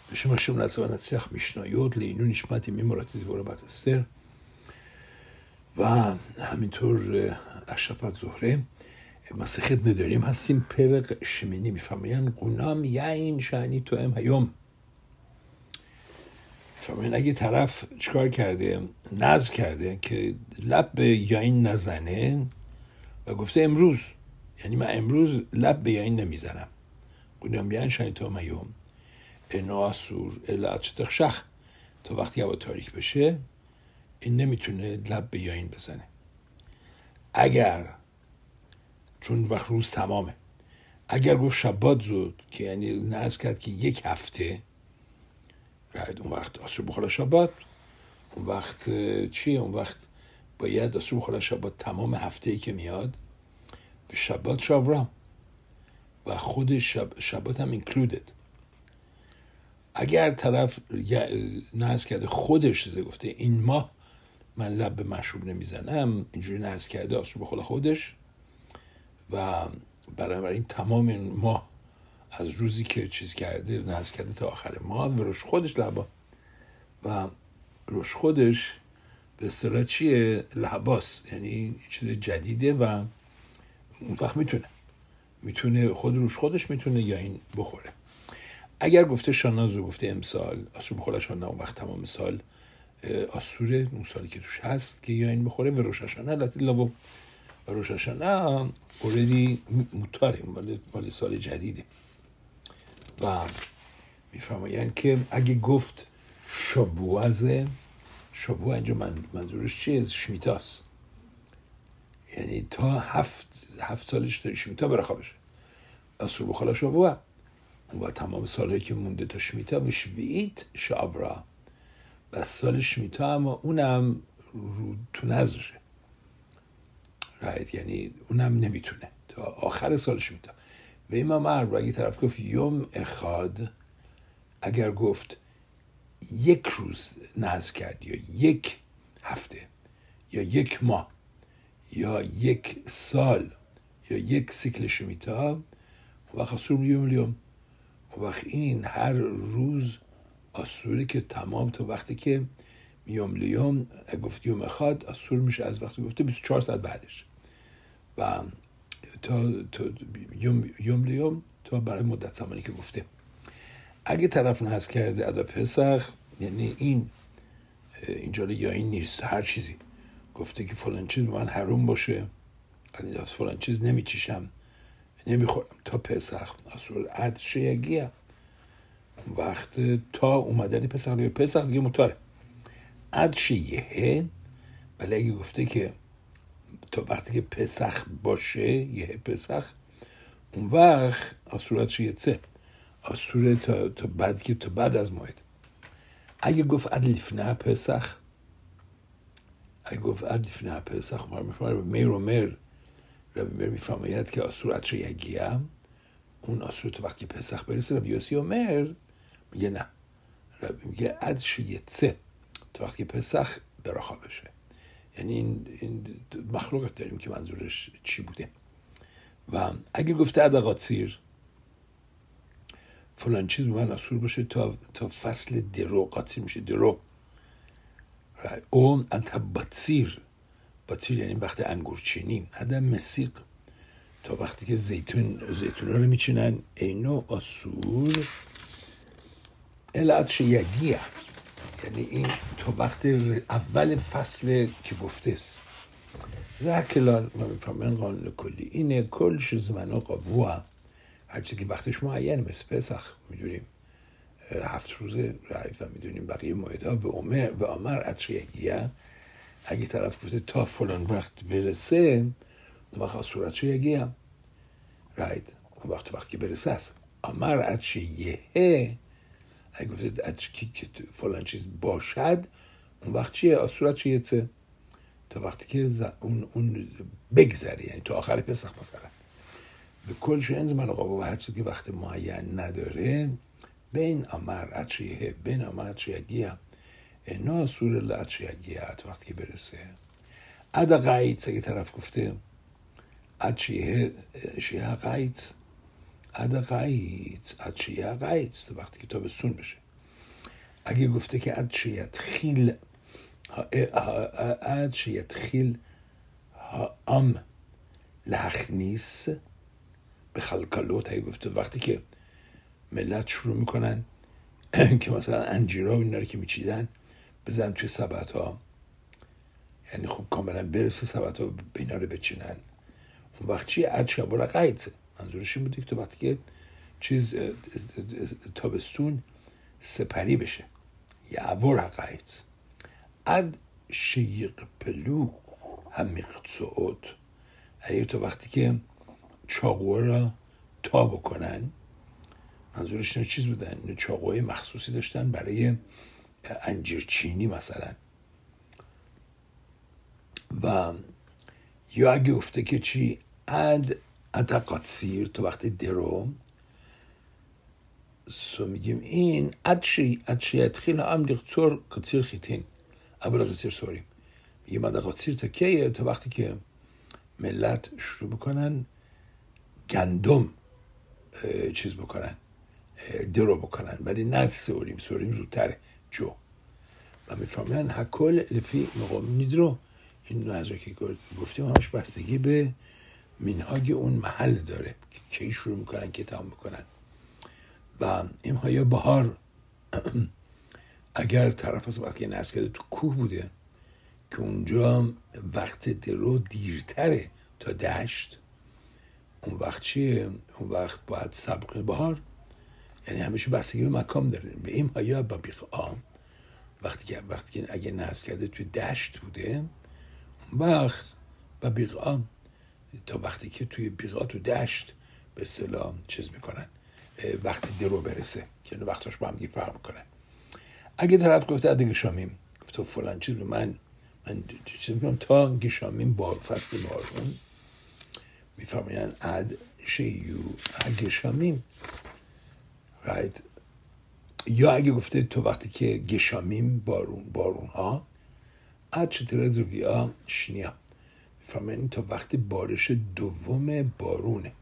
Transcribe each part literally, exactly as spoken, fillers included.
בשם השם נעשה ונצליח משניות לעילוי נשמת אמי מורתי דבורה בת אסתר و همینطور השבת زهره. מסכת נדרים هستیم، پرق شمینی. میفرمایند غلام یعین شأنی توام هیوم. میفرمایند اگه طرف چیکار کرده، نذر کرده که لب به یاین نزنه و گفته امروز، یعنی من امروز لب به یاین نمیزنم، غلام یعین شأنی توام هیوم ناسور الا تخشخ، تا وقتی هوا تاریک بشه این نمیتونه لب به یاین بزنه. اگر چون وقت روز تمامه، اگر گفت شبات زود که یعنی نذر کرد که یک هفته راید، اون وقت آسور بخوره شبات، اون وقت چیه؟ اون وقت باید آسور بخوره شبات تمام هفته ای که میاد به شبات شاورام و خود شب شبات هم included. اگر طرف نذر کرده خودش گفته این ماه من لب به مشروب نمیزنم، اینجوری نذر کرده آسور بخوره خودش و برای این تمام ماه از روزی که چیز کرده نذر کرده تا آخر ماه و روش خودش لبا و روش خودش به اصطلاح چیه؟ لحباس، یعنی چیز جدیده و اون وقت میتونه میتونه خود روش خودش میتونه یا این بخوره. اگر گفته شانازو گفته امسال آسور بخوره شانه، اون وقت تمام سال آسوره، اون سالی که توش هست که یا این بخوره و روش هاشانه لطی لابو و روش هاشانه اوردی موتاره، مال سال جدیده. و میفرمایند که اگه گفت شووازه، شووه اینجا من منظورش چیه؟ شمیتاست، یعنی تا هفت هفت سالش تا شمیتا برخوا بشه آسور بخوره شووه و تمام سالهایی که مونده تا شمیتا و شویت شاورا و سال شمیتا، اما اونم رو تو نذرشه رایت، یعنی اونم نمیتونه تا آخر سال شمیتا. و این مرد اگه طرف گفت یوم اخاد، اگر گفت یک روز نذر کرد یا یک هفته یا یک ماه یا یک سال یا یک سیکل شمیتا، وقت آسور یوم لیوم، وقت این هر روز آسوری که تمام تا وقتی که یوم لیوم گفت یوم اخاد آسور میشه از وقتی گفته بیست و چهار ساعت بعدش و تا, تا یوم, یوم لیوم تا برای مدت زمانی که گفته. اگه طرف نذر کرده ادا پسخ، یعنی این اینجا یا این نیست، هر چیزی گفته که فلان چیز به من حروم باشه، فلان چیز نمیچیشم نمیخورم تا پسخ آسور عد شیگیه، وقت تا اومدنی پسخ یا پسخ دیگه مطاره عد شیه. ولی اگه گفته که تا وقتی که پسخ باشه یه پسخ، اون وقت آسورت شیه سه آسوره تا, تا بعد که تا بعد از موعد. اگه گفت عد لیفنه پسخ، اگه گفت عد لیفنه پسخ ما میفرماید میر و میر ربی میر میفرماید که آسورت شیگیه، اون آسور تا وقتی پسخ برسه. ربی یوسی و میر میگه نه، ربی میگه عد شیه سه تا وقتی پسخ براخا بشه. یعنی این, این مخلوقت داریم که منظورش چی بوده. و اگه گفته عد قاطیر فلان چیز به من آسور باشه تا, تا فصل درو، قاطیر میشه درو، اون انت باطیر، باطیر یعنی وقت انگورچینی، عدم مسیق تا وقتی که زیتون زیتون رو میچینن اینو آسور الات شیگیه، یعنی این تو وقت اول فصل که گفته است. زرکلال ما میفهمین قانون کلی اینه، کلش زمانه قبوه هرچی که وقتش معینه، مثل پسخ میدونیم هفت روزه رایف و میدونیم بقیه موعدها به عمر به عمر اتشیگیه. اگه طرف گفته تا فلان وقت برسه، اون وقت صورت شیگیه رایت، اون وقت وقتی برسه است عمر اتشیگیه. اگه گفته اتشکی که فلان چیز باشد، اون وقت چیه؟ صورت شیگیه تا وقتی که اون, اون بگذره، یعنی تا آخر پسخ مثلا. به کل شنز من آقا و هرچی که وقت معین نداره بین امر اتشیه بین امر اتشیگیه اینا سور الاتشیگیه تا وقتی که برسه. عد قایت اگه طرف گفته اتشیه شیه قایت، عد قایت اتشیه قایت تا وقتی که تا به سون بشه. اگه گفته که عد شیت خیل عد شیت خیل ها ام لحنیس به خلقالوت، اگه گفته وقتی که ملت شروع میکنن که مثلا انجیرا و اینا رو که میچیدن بزن توی سبت ها، یعنی خب کاملا برسه سبت ها به اینا رو بچینن، اون وقت چی؟ عد شبا قیت، منظورش این بوده که تو وقتی که چیز تابستون سپری بشه یعور قیت. عد شیق پلو هم میقصعود، اگه تو وقتی که چاقوه را تا بکنن، منظورش اینه چیز بودن، اینه چاقوهای مخصوصی داشتن برای انجیر چینی مثلا. و یا اگه گفته که چی؟ اد اد قاطسیر، تو وقتی درو سو میگیم این اد شی اد شی اتخیل هم لیقصور قاطسیر خیتین اول قاطسیر سوریم، میگیم اد قاطسیر تا کیه؟ تو وقتی که ملت شروع بکنن گندم چیز بکنن، درو بکنن، ولی نه سوریم، سوریم زودتره جو. و میفهمن هکل لفی مقام نیدرو، این نظر که گفتیم همش بستگی به منهاج اون محل داره که کی شروع میکنن که تمام میکنن. و این های بهار اگر طرف از وقتی نصب کرده تو کوه بوده که اونجا وقت درو دیرتره تا دشت، اون وقت چیه؟ اون وقت باید سبق بهار، یعنی همیشه بستگی به مکان داره. به این های با بیقام وقتی که وقتی که اگه نصب کرده توی دشت بوده، اون وقت با بیقام تا وقتی که توی بیقا تو دشت به اصطلاح چیز میکنن، وقتی درو برسه که وقتاش با هم دیگه فرق میکنن. اگه طرف گفته عد گشامیم، گفته فلان چیز رو من من چیز میکنم تا گشامیم بار فصل بارون، میفهمین عد شیو گشامیم رایت. یا اگه گفته تو وقتی که گشامیم بارون بارون ها عد چطوره دوگیا شنیا، میفهمین تا وقتی بارش دوم بارونه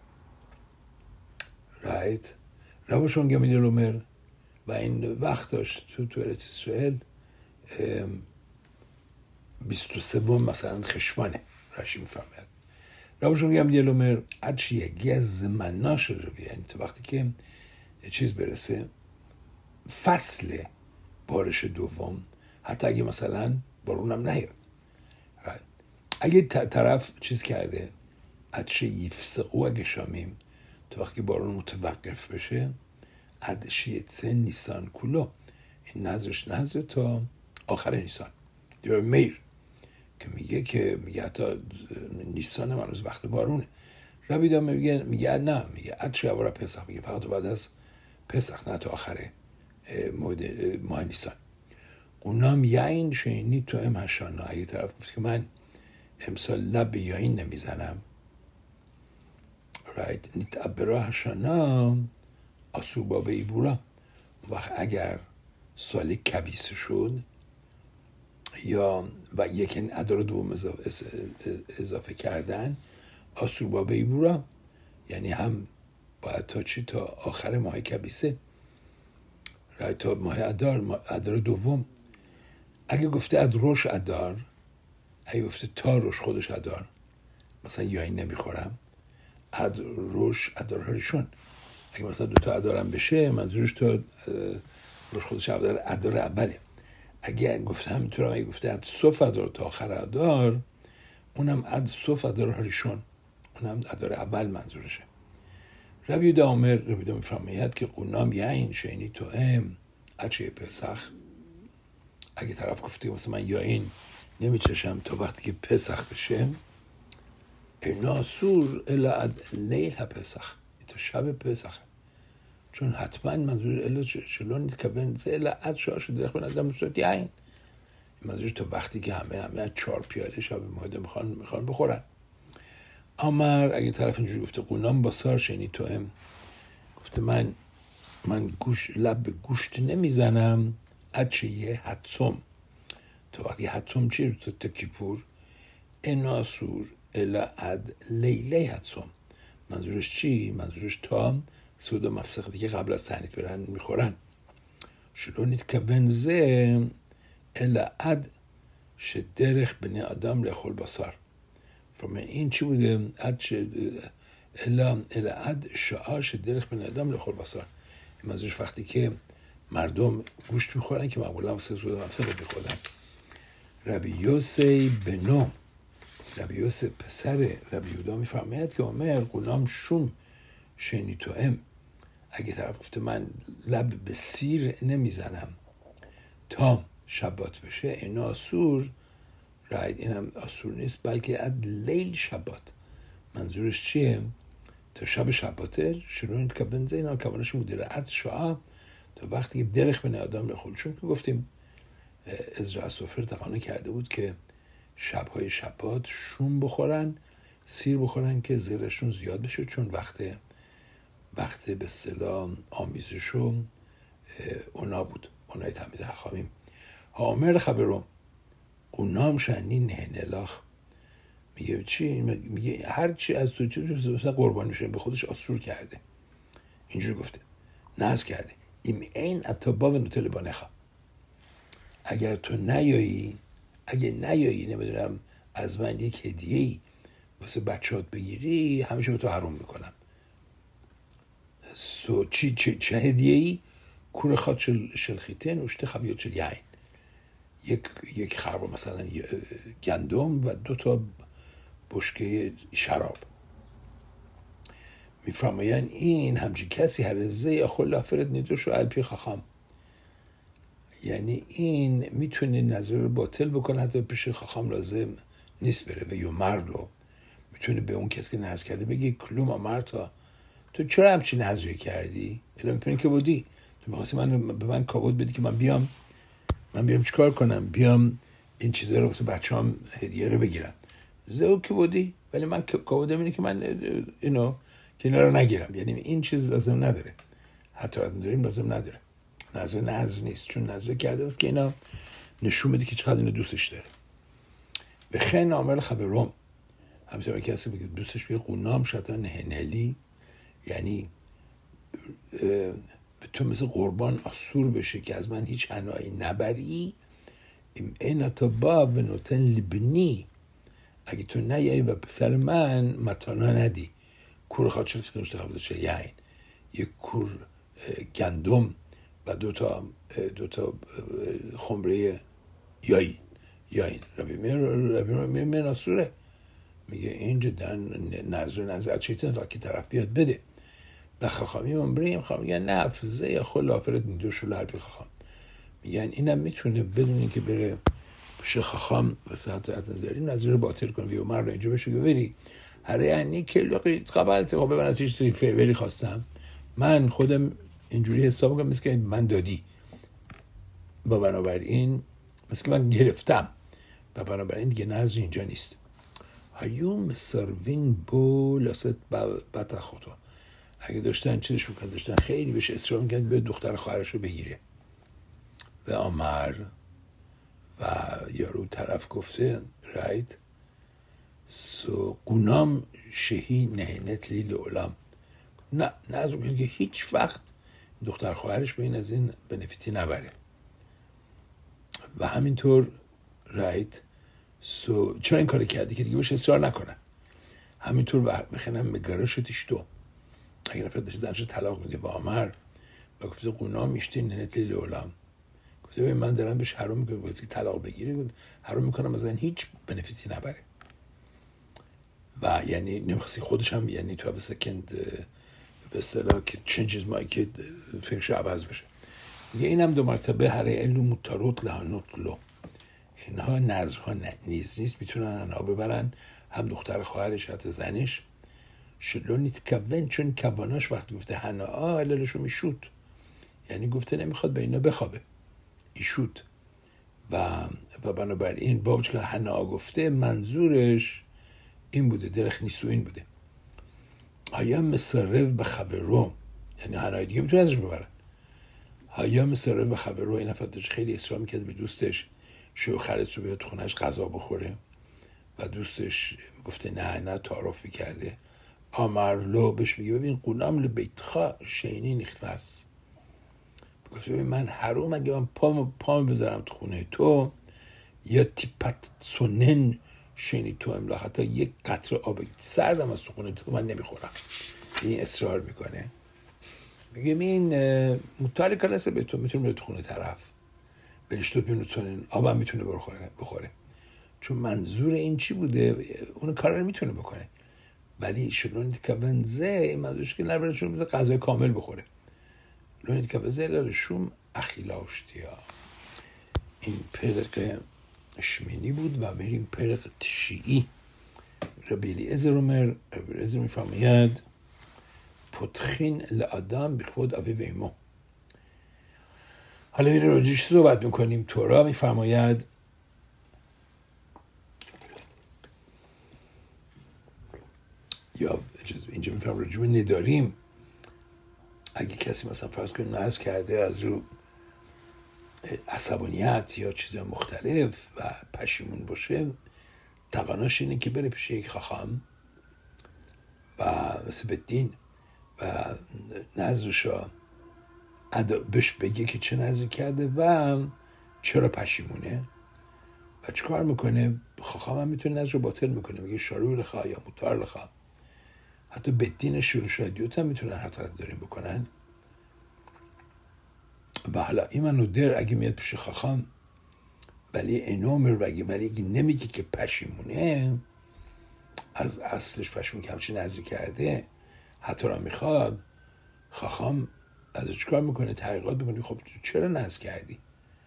رایت. روشون گمیدی رومر و این وقت داشت تو تو ارت اسرائیل بیست و سوم مثلا خشوانه راشی میفهمید. روشون گمیدی رومر عد شیگی از زمناش رو بیه، یعنی تو وقتی که چیز برسه فصل بارش دوم، حتی اگه مثلا بارونم نیاد. اگه طرف چیز کرده عدشه یفسقو اگه شامیم، تو وقتی که بارون متوقف بشه عدشه سه نیسان کلو، این نظرش نظر تا آخر نیسان دیو میر که میگه که میگه حتی نیسان هم هنوز وقت بارونه. ربیدا میگه میگه نه، میگه عدشه اورا پسخ، میگه فقط بعد از پسخ، نه تا آخر ماه نیسان. اونام یعین شینی تو ام هشانا، اگه طرف گفت که من امسال لب یاین نمیزنم رایت نیت ابرا هشانا آسوبا به ایبورا، وقت اگر سال کبیس شد یا و یک ادار دوم اضافه, اضافه کردن آسوبا به ایبورا، یعنی هم باید تا چی؟ تا آخر ماه کبیسه رایت، تا ماه ادار ادار دوم. اگه گفته ادروش ادار، اگه گفته تا روش خودش ادار، مثلا یاین نمیخورم اد روش ادار هریشون، اگه مثلا دوتا ادارم بشه منظورش تا روش خودش ادار ادار اوله. اگه گفته همینطور، اگه گفته اد صف ادار تا آخر ادار، اونم اد صف ادار هریشون، اونم ادار اول منظورشه. ربی دامر ربی دامر فرمیاد که قنام یعین شینی تو ام اچه پسخ، اگه طرف گفته مثلا من یاین نمیچشم تا وقتی که پسخ بشه، ناسور الا اد لیل ها پسخ، تا شب پسخ، چون حتما منظور الا شلون که بین الا اد شاش درخ بن ادم مستوت یعین، منظورش تا وقتی که همه همه چهار پیاله شب ماده میخوان میخوان بخورن. امر اگه طرف اینجوری گفته قنام با سار شینی تو ام، گفته من من گوش لب به گوشت نمیزنم اچه یه حتسم، تا وقتی حتسم چی رو تا کیپور اناسور الا اد لیله حتسم، منظورش چی؟ منظورش تا سود و مفسختی که قبل از تعنیت برن میخورن. שלא נתכוון זה אלא עד שדרך בני אדם לאכול בשר. כלומר, אין צ'י בוده עד ש... אלא, אלא עד שעה שדרך בני אדם לאכול בשר. این منظورش وقتی که مردم گوشت میخورن که معمولا واسه سود مفصل میخورن. ربی یوسی بنو، ربی یوسی پسر ربی یودا میفرماید که عمر غلام شوم شینی تو ام، اگه طرف گفته من لب به سیر نمیزنم تا شبات بشه، این آسور راید، این هم آسور نیست بلکه اد لیل شبات. منظورش چیه؟ تا شب شباته شروع که بنزه اینا کمانش مدیره اد شعا تا وقتی که درخ بنی آدم لخول. چون که گفتیم ازرا سفر تقانه کرده بود که شبهای شبات شوم بخورن، سیر بخورن که زیرشون زیاد بشه، چون وقت وقت به اصطلاح آمیزشون اونا بود، اونای تمیز حخامیم. هامر خبرم اونام شنی نهنلاخ، میگه چی؟ میگه هر چی از تو چی قربان میشه به خودش آسور کرده. اینجوری گفته، ناز کرده. این این اتبا و نوتل بانخا، اگر تو نیایی، اگه نیایی نمیدونم از من یک هدیه‌ای واسه بچه‌هات بگیری، همیشه به تو حرام میکنم. سو چی چه چه هدیه‌ای؟ کور خاط شل شلخیتن وشته خبیات شل یعین، یک یک خربا مثلا گندم و دو تا بشکه شراب. میفرمایند این همچین کسی هرزه یا خلا فرد نیدوش و الپی خخام، یعنی این میتونه نظر رو باطل بکنه، حتی پیش خخام لازم نیست بره. و یو مرلو میتونه به اون کسی که نظر کرده بگی کلوم آمرتا، تو چرا همچین نظری کردی؟ الان میپینی که بودی تو میخواستی من به من کاود بدی که من بیام من بیام چیکار کنم؟ بیام این چیزا رو واسه بچه‌ام هدیه رو بگیرم. زو که بودی، ولی من کاودم اینه که من اینو که اینا رو نگیرم. یعنی این چیز لازم نداره، حتی از داریم لازم نداره. نظر نظر نیست، چون نظر کرده است که اینا نشون میده که چقدر اینو دوستش داره. به خن عامل خبرم، همینطور که کسی بگه دوستش بیه قونام شتا نهنلی، یعنی به تو مثل قربان آسور بشه که از من هیچ عنایی نبری. این تا با به نوتن لبنی، اگه تو نیایی و پسر من متانا ندی. کور خواهد شد که نوشته خواهد شد یعین، یک کور گندم و دو تا دو تا خمره یاین یاین ربی می من آسوره. میگه این جدا نظر نظر چیتن تا که طرف بیاد بده. به خخامی من بریم خواهم میگن نه افزه یا خود لافرت نیدو شلو هر بی خخام، میگن اینم میتونه بدونی که بره پیش خخام و ساعت داریم نظر رو باطل کن. وی عمر رو اینجا بشه که بری هره یعنی که لقید قبلت خب ببن از هیچ فیوری خواستم، من خودم اینجوری حساب کنم مثل که من دادی و بنابراین مثل که من گرفتم و بنابراین دیگه نظر اینجا نیست. هیوم سروین بو لاست بطا خودو، اگه داشتن چیزش بکن داشتن خیلی بهش اصرار میکنن به دختر خواهرش رو بگیره. و آمر و یارو طرف گفته رایت سو قونام شهی نهینت لیل علام، نه نه از اون که هیچ وقت دختر خواهرش به این از این بنفیتی نبره. و همینطور رایت سو چرا این کار کردی که دیگه بهش اصرار نکنن. همینطور و میخنم مگرشتش تو، اگه نفرد بشه زنش طلاق میده با آمر و گفته قونام میشتی نهینت لیل علام، گفته من دارم بهش حرام میکنم که طلاق بگیره، حرام میکنم از این هیچ بنفیتی نبره. و یعنی نمیخواستی خودش هم یعنی تو have a second به اصطلاح که changes my که فکرش عوض بشه. یه اینم دو مرتبه هر علو متاروت لحانوت لو، اینها نظرها نیز نیست میتونن انها ببرن هم دختر خواهرش حتی زنش. شلو نیت کون، چون کواناش وقتی گفته هنا آه علالشو میشود، یعنی گفته نمیخواد به اینا بخوابه ایشود. و و بنابراین با وجود که هنا گفته منظورش این بوده، درخ نیسو این بوده. هایا مسرف به خبرو، یعنی هنای دیگه میتونه ازش ببرن. هایا مسرف به خبرو، این افرادش خیلی اصرار میکرد به دوستش شوخرش رو بیاد خونش غذا بخوره و دوستش گفته نه نه تعارف میکرده. آمرلو بهش میگه ببین قونام لبیتخا شینی نخلص، گفت من حروم اگه من پام پام بذارم تو خونه تو یا تیپت سنن شینی تو املا، حتی یک قطره آب سردم از تو خونه تو من نمیخورم. این اصرار میکنه، میگه این مطالعه کلاسه به تو میتونه به تو خونه طرف بلیش تو بینو سنن آبم میتونه بخوره بخوره چون منظور این چی بوده اون کار رو میتونه بکنه، ولی شلونیت کبنزه منظورش که نبرشون بذار غذای کامل بخوره. لونیت کبنزه لرشوم اخیلاشتیا. این پرق شمینی بود و میریم پرق تشیعی. ربی الیعزر اومر ربی الیعزر میفرماید پتخین لآدم بخود آبی و ایمو. حالا میره راجعش صحبت میکنیم. تورا میفرماید یا اینجا میفرم راجع به نداریم، اگه کسی مثلا فرض کنه ناز کرده از رو عصبانیت یا چیز مختلف و پشیمون باشه، تقاناش اینه که بره پیش یک خاخام و مثل بدین و نظرشو بهش بگه که چه نظر کرده و چرا پشیمونه و چه کار میکنه. خاخام هم میتونه نظر باطل میکنه، میگه شروع لخوا یا مطار لخوا. حتی بدین شروع شادیوت هم میتونن حتی داریم بکنن. و حالا این منو در اگه میاد پیش خاخام ولی اینومر و اگه ولی نمیگه که پشیمونه، از اصلش پشیمون که همچین نظر کرده حتی را میخواد، خاخام از چیکار میکنه؟ تحقیقات میکنه. خب چرا نظر کردی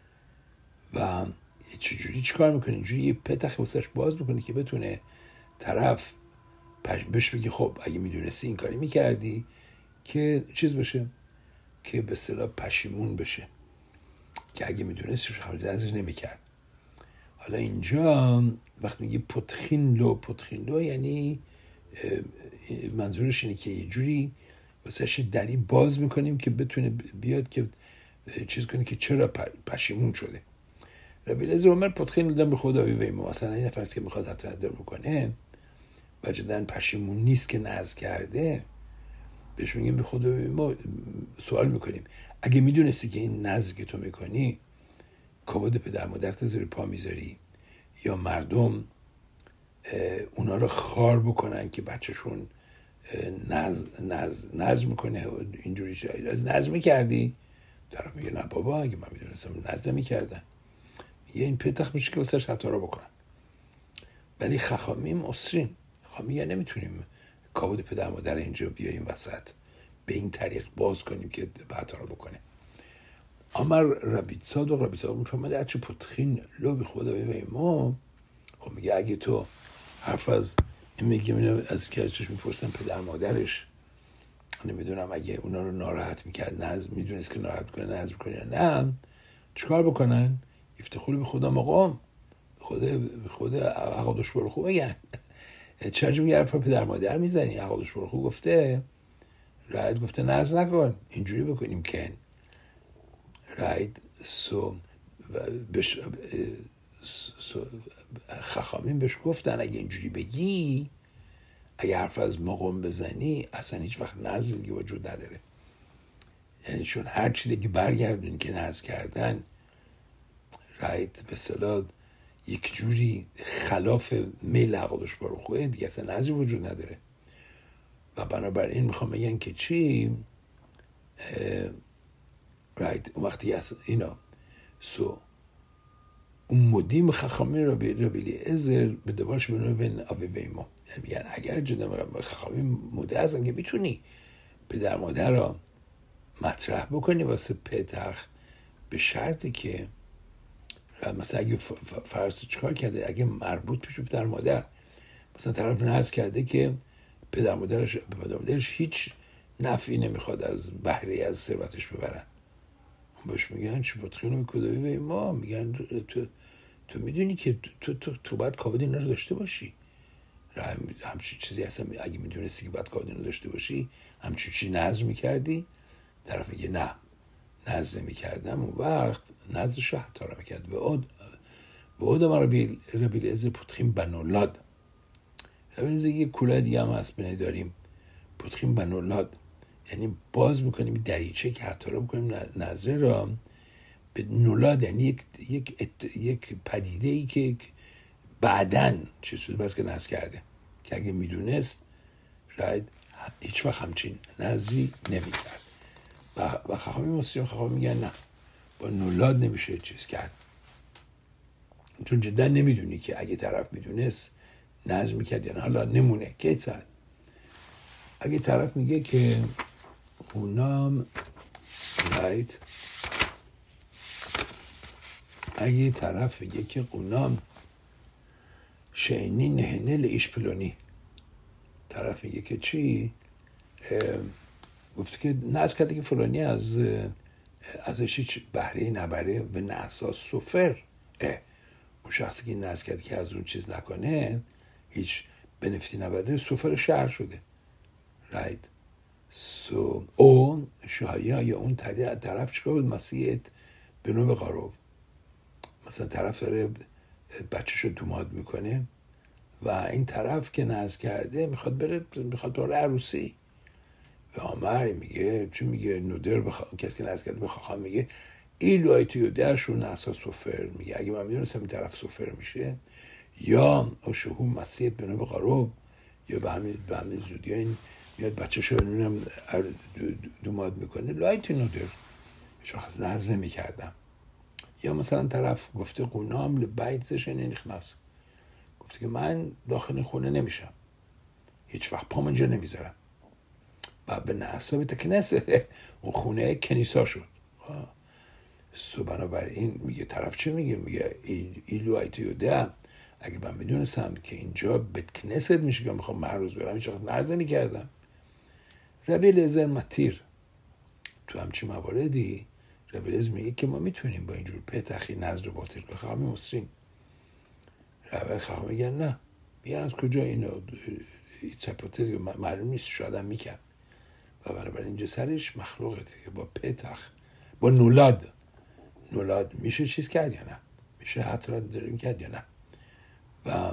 و چجوری چیکار میکنه؟ اینجوری یه پتخ واسش باز میکنه که بتونه طرف بهش بگی خب اگه میدونستی این کاری میکردی که چیز بشه، که به اصطلاح پشیمون بشه، که اگه میدونستی خبر ازش نمیکرد. حالا اینجا وقتی میگه پتخین لو پتخین لو یعنی منظورش اینه که یه جوری واسهش دری باز میکنیم که بتونه بیاد که چیز کنه که چرا پشیمون شده. ربی الیعزر اومر پتخین لدم به خدا ویمو. مثلا این نفرست که میخواد حتی ندار بکنه و جدن پشیمون نیست که نظر کرده، بهش میگیم به خدا ما سوال میکنیم اگه میدونستی که این نظر که تو میکنی کبود پدر مادرت زیر پا میذاری یا مردم اونا رو خار بکنن که بچهشون نظر نظر نظر میکنه اینجوری نظر میکردی؟ طرف میگه نه بابا اگه من میدونستم نظر میکردن. یه این پتخ میشه که واسه خطا رو بکنن. ولی خخامیم اصرین خواهی یا نمیتونیم کابود پدر مادر اینجا بیاریم وسط به این طریق باز کنیم که بحثا رو بکنه. امر ربی صادق ربی صادق میفهمد اچه پتخین لو به خدا به ما. خب میگه اگه تو حرف از این میگه از که ازش میپرسن پدر مادرش نمیدونم اگه اونا رو ناراحت میکرد نظر میدونست که ناراحت کنه نظر کنه یا نه چیکار بکنن؟ افتخار به خدا مقام خدا خدا عقادش برو خوب بگن چرا میگه حرف پدر مادر میزنی؟ عقادش برو خوب گفته راید گفته نظر نکن اینجوری بکنیم کن راید سو بش سو خخامین بهش گفتن اگه اینجوری بگی اگه حرف از مقام بزنی اصلا هیچ وقت نظر دیگه وجود نداره. یعنی چون هر چیزی که برگردونی که نظر کردن راید به صلاح یک جوری خلاف میل عقلش برو خواه دیگه اصلا نظری وجود نداره. و بنابراین میخوام بگن که چی رایت اون وقتی اینا سو اون مدیم خخامی را ربی الیعزر به دوبارش بنو بین آبی ویمو. یعنی میگن اگر جدا خخامی مده هستن که میتونی پدر مادر را مطرح بکنی واسه پتخ به شرطی که مثلا اگه فرض چیکار کرده اگه مربوط بشه پدر مادر مثلا طرف نظر کرده که پدر مادرش پدر مادرش هیچ نفعی نمیخواد از بهره از ثروتش ببرن، بهش میگن چی پتخینو کدوی به ما میگن تو تو میدونی که تو تو تو باید کاود اینا رو داشته باشی. همچین چیزی اصلا اگه میدونستی که باید کاود اینا رو داشته باشی همچین چیزی نظر میکردی؟ طرف میگه نه نظر میکردم. اون وقت نظرش رو حتی را میکرد و اون و اون ما ربی الیعزر پتخین بنولاد. ربی الیعزر یه کوله دیگه هم هست بینه داریم پتخین بنولاد یعنی باز میکنیم دریچه که حتی رو بکنیم نظره را به نولاد، یعنی یک یک ات... یک پدیده ای که بعدن چه شده بس که نظر کرده که اگه میدونست شاید هیچ وقت همچین نظری نمیکرد. و و خواهمی مسلم خواهمی میگن نه، با نولاد نمیشه چیز کرد، چون جدا نمیدونی که اگه طرف میدونست نظر میکرد یا نه. حالا نمونه که ساعت اگه طرف میگه که اونام رایت اگه طرف میگه که اونام شینی نهنه لایش پلونی، طرف میگه که چی؟ گفته که نظر کرده که فلانی از ازش هیچ بهره نبره و نه اساس سفر. اون شخصی که نظر کرده که از اون چیز نکنه، هیچ بنفیتی نبره، سفر شهر شده. رایت سو او شایا یا اون طرف چیکار بود؟ مسیحیت به نوع قاروب، مثلا طرف داره بچه‌شو دوماد میکنه و این طرف که نظر کرده میخواد بره میخواد بره عروسی و آمر میگه چون میگه نودر بخ... کسی که نظر کرده به خواهم میگه ایلو ایتیو درشون اساس سفر، میگه اگه من میدونستم این طرف سفر میشه یا اشهو مسیحیت به نوع قاروب یا به همین به همین زودی این میاد بچه‌شو بنونم دوماد میکنه لایت نودر هیچ وقت نظر نمیکردم. یا مثلا طرف گفته قونام لبیت زشن نخناس، گفته که من داخل خونه نمیشم، هیچ وقت پام اینجا نمیذارم و به نحساب تکنسه اون خونه کنیسا شد. سو بنابراین میگه طرف چه میگه؟ میگه ایلو ایتیو ده، اگه من میدونستم که اینجا بیت کنست میشه که میخوام محروز برم هیچ وقت نظر نمیکردم. ربی لزر متیر تو همچین مواردی ربی لزر میگه که ما میتونیم با اینجور پتخی نظر رو باطل کنیم. خواهمی مسلم ربی خواهمی میگن نه، میگن از کجا اینو ایتساپوتز معلوم نیست، شاید هم میکرد و بنابراین اینجا سرش مخلوقه که با پتخ با نولاد نولاد میشه چیز کرد یا نه، میشه حتی را داریم کرد یا نه. و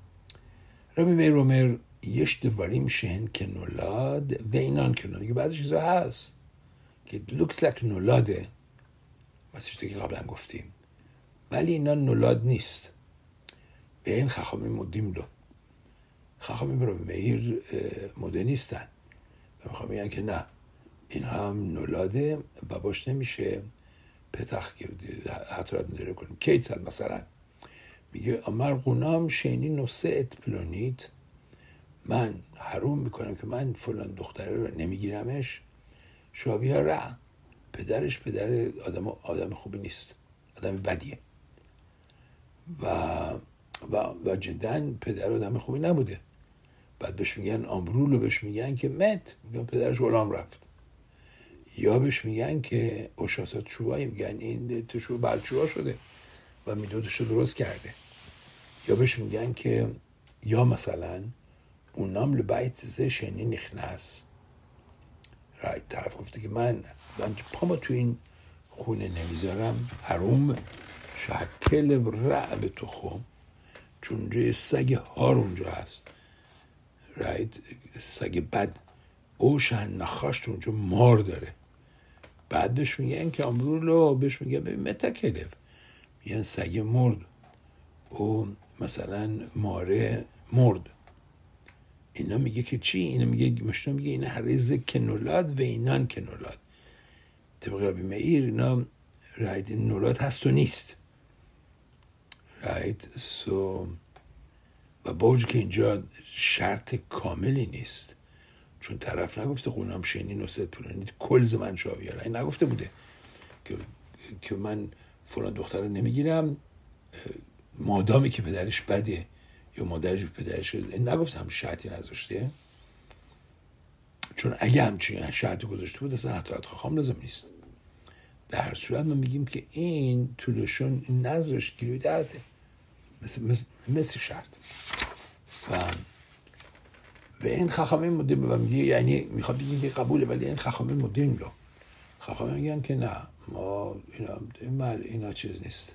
ربی میر رومر یش دواریم شهن که نولاد و اینان که نولاد، بعضی چیزا هست که لوکس لک نولاده مثل چیزی که قبلا گفتیم ولی اینا نولاد نیست. به این خخامی مدیم دو خخامی برای میر مده نیستن و میخوام میگن که نه این هم نولاده و باش نمیشه پتخ حتی را نداره کنیم. کیت مثلا میگه امر قونام شینی نسه ات پلونیت، من حروم میکنم که من فلان دختره رو نمیگیرمش، شابیه را پدرش پدر آدم آدم خوبی نیست، آدم بدیه و و و جدا پدر آدم خوبی نبوده. بعد بهش میگن امرولو، بهش میگن که مت، میگن پدرش غلام رفت. یا بهش میگن که اشاسات چوبایی، میگن این تشو بلچوها شده و میدودشو درست کرده. یا بهش میگن که یا مثلا اونام لبایت زه شنی نخنس، رای طرف گفته که من من پاما تو این خونه نمیذارم، حروم شکل رعب تو خون، چون اونجا سگ هار اونجا هست، رایت سگ بد اوشن نخاشت اونجا مار داره. بعد بهش میگن که امرولو، بهش میگن ببین متکلف، میگن سگ مرد او مثلا ماره مرد. اینا میگه که چی؟ اینا میگه مشنا میگه اینا هریز کنولاد و اینان کنولاد. طبق ربی میر اینا رایت نولاد هست و نیست. رایت سو و باوجه که اینجا شرط کاملی نیست، چون طرف نگفته قونام شینی نوست پلانیت کل زمن شاویاره، این نگفته بوده که که من فلان دختر رو نمیگیرم مادامی که پدرش بده یا مادرش پدرش، این نگفته هم شرطی نذاشته، چون اگه همچین شرطی گذاشته بود اصلا حضرت خاخام لازم نیست. در هر صورت ما میگیم که این طولشون این نظرش گلودته مثل, مثل, مثل شرط و و این خاخامه مدیم و میگه یعنی میخواد بگیم که قبوله، ولی این خاخامه مدیم رو خاخامه میگن که نه ما اینا اینا, اینا چیز نیست.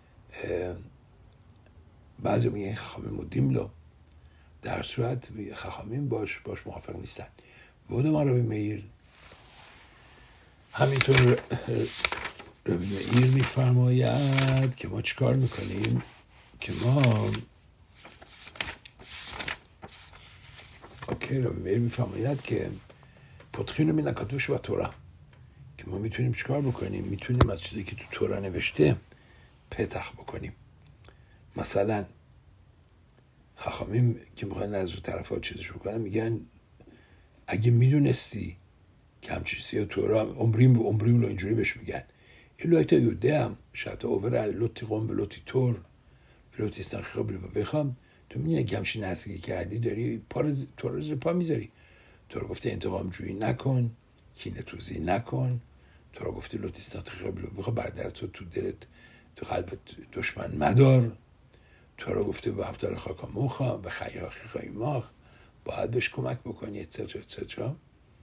بعضی میگن این خاخامه مدیم لو، در صورت خاخامین باش باش موافق نیستن. بود ما رو به میر همینطور ربی مئیر میفرماید که ما چیکار میکنیم که ما اوکی ربی مئیر میفرماید که پتخین من کتبش و تورا، که ما میتونیم چیکار بکنیم؟ میتونیم از چیزی که تو تورا نوشته پتخ بکنیم. مثلا خخامیم که میخوان از طرف ها چیزش بکنن میگن اگه میدونستی که هم چیزی تورا عمریم به عمریم رو اینجوری بهش میگن این لایتا یوده هم شاید اوور لوتی قوم به لوتی تور به لوتی استنخیقا بخوام تو میدونی که همچین نزدیکی کردی داری پا تورا رو پا میذاری. تو رو گفته انتقام جویی نکن، کینه توزی نکن. تو رو گفته لوتی استنخیقا بخوام بردر تو تو دلت تو قلبت دشمن مدار. تو رو گفته و هفتار خاکا موخا و خیاخی خواهی ماخ باید بهش کمک بکنی اتساچا اتساچا.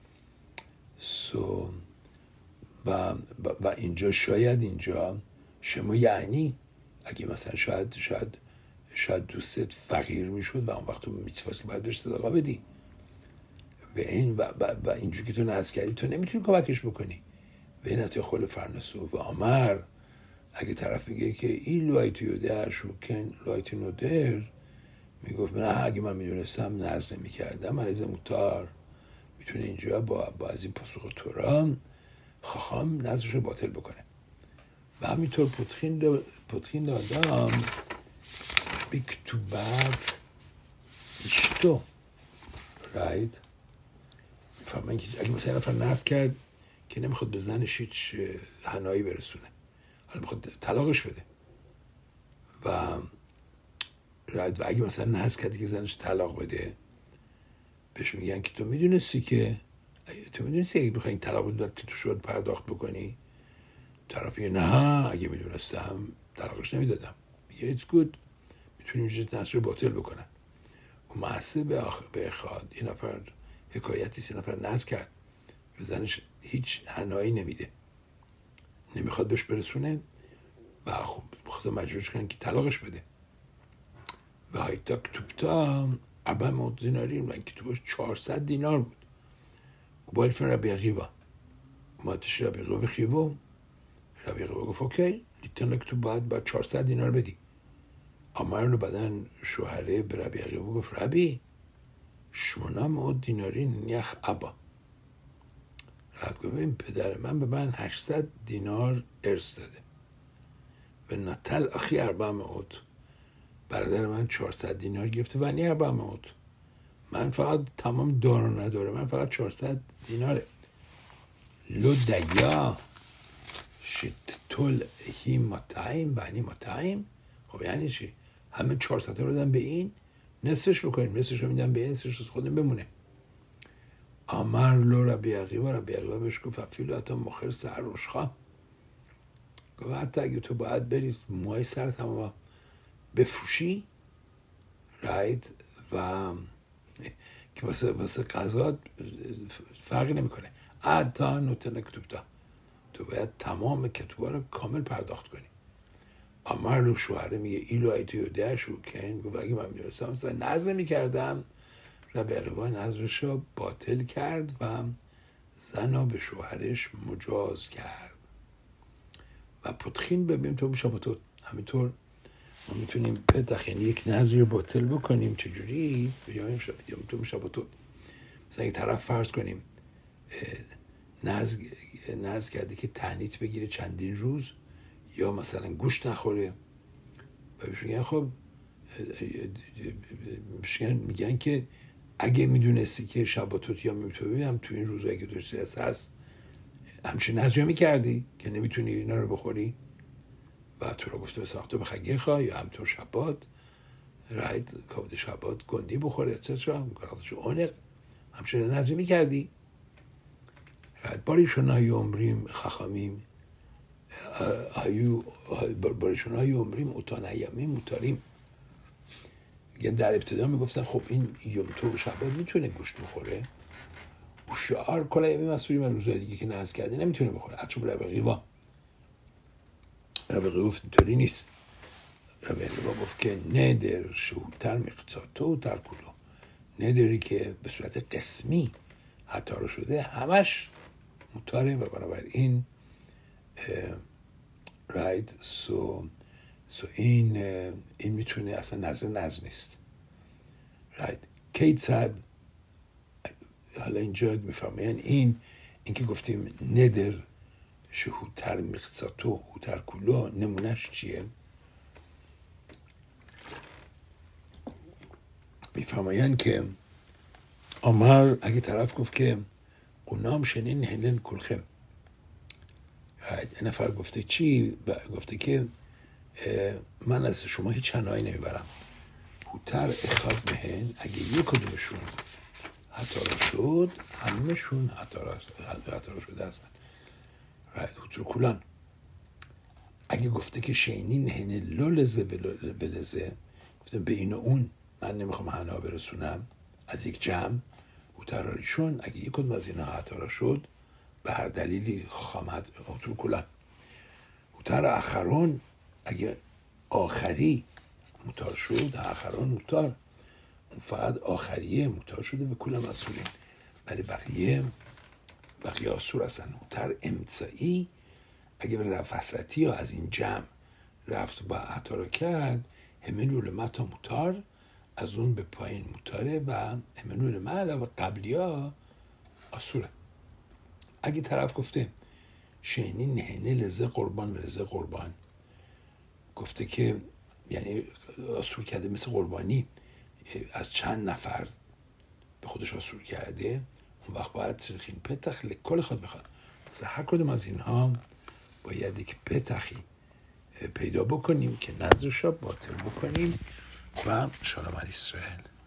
سو و, و اینجا شاید اینجا شما یعنی اگه مثلا شاید شاید شاید دوستت فقیر میشد و اون وقت تو میتفاست که باید بهش صدقا بدی و این و, و, و اینجور که تو نزد کردی تو نمیتونی کمکش بکنی. و این حتی خل فرنسو و آمر اگه طرف میگه که این لایتی یوده شوکن لایتی نودر میگفت نه اگه من میدونستم نزد نمیکردم من از موتار میتونه اینجا با, با از این پاسخ تورا خواهم نزدش رو باطل بکنه. و همینطور پتخین, دا پتخین دادم بیکتوبت اشتو رایت فرمان که اگه مثلا نفر نزد کرد که نمیخواد به زنش هیچ هنایی برسونه، حالا میخواد طلاقش بده و رایت و اگه مثلا نزد کردی که زنش طلاق بده بهش میگن که تو میدونستی که تو میدونستی اگه بخوایی طلاق بده تو شد پرداخت بکنی. طرف میگه نه اگه میدونستم طلاقش نمیدادم. میگه it's good میتونی وجود نصر رو باطل بکنن. اون محصه به آخ... به اخواد یه نفر حکایتی سه نفر نزد کرد به زنش هیچ هنایی نمیده نمیخواد بهش برسونه و خب بخواست مجبورش کنن که طلاقش بده و هایتا کتوبتا اربع مئات دیناری و این کتوبش چهارصد دینار بود. و باید فن ربی عقیبا اومد پیش ربی عقیبا بخیبو ربی عقیبا گفت اوکی لیتن کتوب باید باید چهارصد دینار بدی. اما رو بدن شوهره به ربی عقیبا گفت ربی شمونا مئات دیناری نیخ ابا. رد گفت این پدر من به من هشتصد دینار ارث داده و نتل اخی اربع مئات برادر من چهارصد دینار گرفته و نی اربع مئات من فقط تمام دارو نداره من فقط چهارصد دیناره. لو دیا شت تول هی مطعیم بانی مطعیم. خب یعنی چی؟ همه چهارصد رو دادن به این نصفش بکنیم نصفش رو میدن به این نصفش خودم بمونه. آمر لو ربی عقیبا ربی عقیبا بهش گفت افیلو حتی مخیر سر روشخوا گفت حتی اگه تو باید بری موهای سرت هم بفروشی رایت و که واسه واسه قضا فرقی نمیکنه حتی نوتن کتوبتا تو باید تمام کتوبا رو کامل پرداخت کنی. آمر لو شوهره میگه ایلو ایتو یوده شو کن گفت اگه من میدونستم مثلا نزد نمیکردم ربی عقیبا نظرش رو باطل کرد و زن به شوهرش مجاز کرد. و پتخین ببینیم تو شباتوت همینطور ما میتونیم پتخین یک نظری رو باطل بکنیم چجوری؟ بیاییم تو شباتوت مثلا یک طرف فرض کنیم نزد نزد کرده که تعنیت بگیره چندین روز یا مثلا گوشت نخوره و میگن خب میگن که اگه میدونستی که شباتوت یا میتونی هم تو این روزایی که توش هست همچین نظری میکردی که نمیتونی اینا رو بخوری و تو رو گفته ساخته بخگه خواه یا همطور شبات رایت کابد شبات گندی بخوره اتساچا مکاراتشو اونق همچین نظری میکردی. رایت باریشون های عمریم خخامیم باریشون های عمریم اتانیمیم متاریم میگن در ابتدا میگفتن خب این یوم تو شبات میتونه گوشت بخوره و شعار کلا یمی مسئولی من روزهای دیگه که نزد کرده نمیتونه بخوره حتی ربی عقیبا ربی عقیبا گفت اینطوری نیست. ربی عقیبا گفت که ندر شوتر مقصاتو تر کلو ندری که به صورت قسمی حتی رو شده همش متاره و بنابراین رایت سو سو این این میتونه اصلا نظر نظر نیست. رایت کیتصد حالا اینجا میفهمین این این که گفتیم ندر شهوتر مقصاتو هوتر کلو نمونش چیه؟ میفهمین که آمر اگه طرف گفت که قنام شنین هلن کلخم، این نفر گفته چی؟ گفته که من از شما هیچ هنایی نمیبرم. هوتر اخاد بهن اگه یک کدومشون حتارا شد همهشون حتارا شده هستن. هوتر کلان اگه گفته که شینین هنه لولزه بلزه، گفته به این و اون من نمیخوام هنا برسونم از یک جمع. هوتراریشون اگه یک کدوم از اینا حتارا شد به هر دلیلی خامد هوتر کلان. هوتر اخرون اگه آخری متار شد، آخرون متار اون فقط آخریه متار شده به کل مسئولین، ولی بقیه بقیه آسور هستن. هوتر امتساعی اگه به وسطی یا از این جمع رفت و با حتارا کرد، همنول متا متار از اون به پایین متاره و همنول معلا و قبلی ها آسوره. اگه طرف گفته شینی نهنه لزه قربان و لزه قربان، گفته که یعنی آسور کرده مثل قربانی از چند نفر به خودش آسور کرده، اون وقت باید سرخین پتخ لکل خود بخواد. مثلا هر کدوم از اینها باید یک پتخی پیدا بکنیم که نظرش را باطل بکنیم و شالام علی اسرائیل.